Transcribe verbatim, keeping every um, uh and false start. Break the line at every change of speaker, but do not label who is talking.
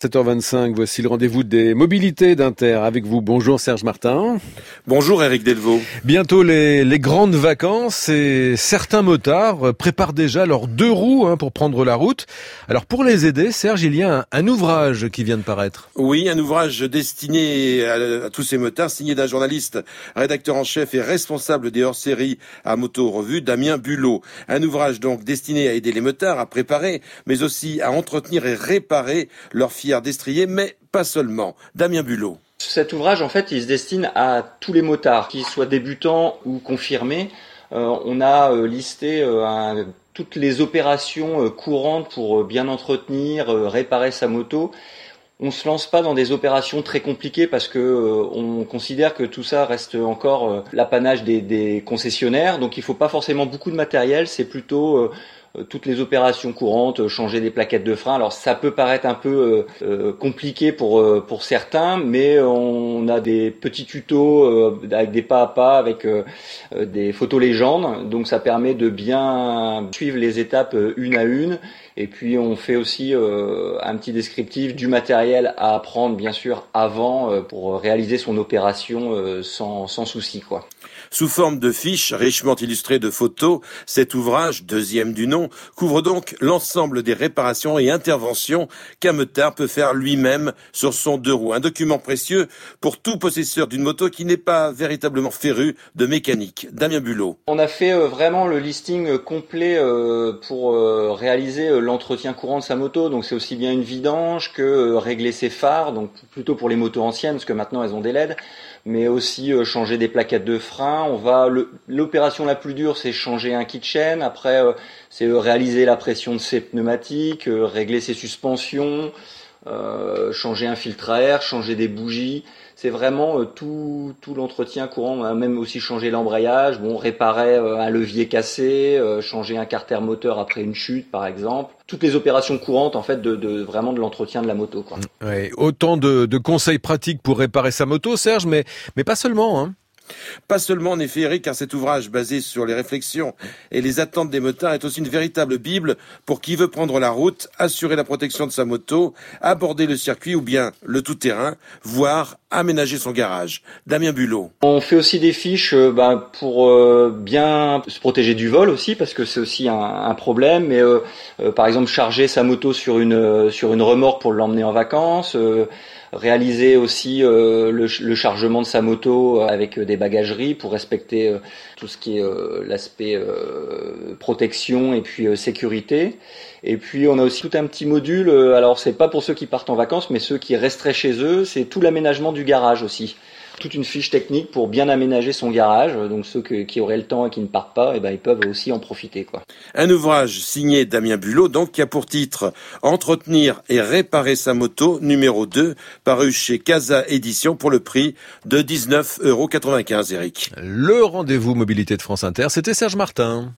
sept heures vingt-cinq, voici le rendez-vous des mobilités d'Inter avec vous. Bonjour Serge Martin.
Bonjour Éric Delvaux.
Bientôt les, les grandes vacances et certains motards préparent déjà leurs deux roues hein, pour prendre la route. Alors pour les aider, Serge, il y a un, un ouvrage qui vient de paraître.
Oui, un ouvrage destiné à, à tous ces motards, signé d'un journaliste, rédacteur en chef et responsable des hors-séries à Moto Revue, Damien Bulot. Un ouvrage donc destiné à aider les motards à préparer, mais aussi à entretenir et réparer leur fier destrier, mais pas seulement. Damien Bulot.
Cet ouvrage, en fait, il se destine à tous les motards, qu'ils soient débutants ou confirmés. Euh, on a euh, listé euh, un, toutes les opérations euh, courantes pour euh, bien entretenir, euh, réparer sa moto. On se lance pas dans des opérations très compliquées parce que euh, on considère que tout ça reste encore euh, l'apanage des, des concessionnaires. Donc il faut pas forcément beaucoup de matériel, c'est plutôt euh, toutes les opérations courantes, changer des plaquettes de frein. Alors ça peut paraître un peu euh, compliqué pour euh, pour certains, mais on a des petits tutos euh, avec des pas à pas, avec euh, des photos légendes. Donc ça permet de bien suivre les étapes une à une. Et puis on fait aussi euh, un petit descriptif du matériel à prendre bien sûr avant euh, pour réaliser son opération euh, sans sans souci quoi.
Sous forme de fiches richement illustrées de photos, cet ouvrage, deuxième du nom, couvre donc l'ensemble des réparations et interventions qu'un motard peut faire lui-même sur son deux roues. Un document précieux pour tout possesseur d'une moto qui n'est pas véritablement féru de mécanique. Damien Bulot.
On a fait euh, vraiment le listing complet euh, pour euh, réaliser euh, l'entretien courant de sa moto. Donc c'est aussi bien une vidange que euh, régler ses phares, donc plutôt pour les motos anciennes parce que maintenant elles ont des L E D, mais aussi euh, changer des plaquettes de frein. On va le, l'opération la plus dure, c'est changer un kit chain. Après, euh, c'est euh, réaliser la pression de ses pneumatiques, euh, régler ses suspensions, euh, changer un filtre à air, changer des bougies. C'est vraiment euh, tout, tout l'entretien courant. On a même aussi changé l'embrayage, bon, réparer euh, un levier cassé, euh, changer un carter moteur après une chute, par exemple. Toutes les opérations courantes, en fait, de, de vraiment de l'entretien de la moto, quoi.
Ouais, autant de, de conseils pratiques pour réparer sa moto, Serge, mais mais pas seulement, hein.
Pas seulement en effet, Eric, car cet ouvrage basé sur les réflexions et les attentes des motards est aussi une véritable bible pour qui veut prendre la route, assurer la protection de sa moto, aborder le circuit ou bien le tout-terrain, voire aménager son garage. Damien Bulot.
On fait aussi des fiches euh, bah, pour euh, bien se protéger du vol aussi, parce que c'est aussi un, un problème. Mais euh, euh, par exemple, charger sa moto sur une euh, sur une remorque pour l'emmener en vacances. Euh, réaliser aussi euh, le, le chargement de sa moto avec des bagageries pour respecter euh, tout ce qui est euh, l'aspect euh, protection et puis euh, sécurité. Et puis on a aussi tout un petit module, euh, alors c'est pas pour ceux qui partent en vacances, mais ceux qui resteraient chez eux, c'est tout l'aménagement du garage aussi. Toute une fiche technique pour bien aménager son garage. Donc ceux que, qui auraient le temps et qui ne partent pas, eh ben, ils peuvent aussi en profiter, quoi.
Un ouvrage signé Damien Bulot, donc, qui a pour titre « Entretenir et réparer sa moto » numéro deux, paru chez Casa Édition pour le prix de dix-neuf euros quatre-vingt-quinze, Eric.
Le rendez-vous mobilité de France Inter, c'était Serge Martin.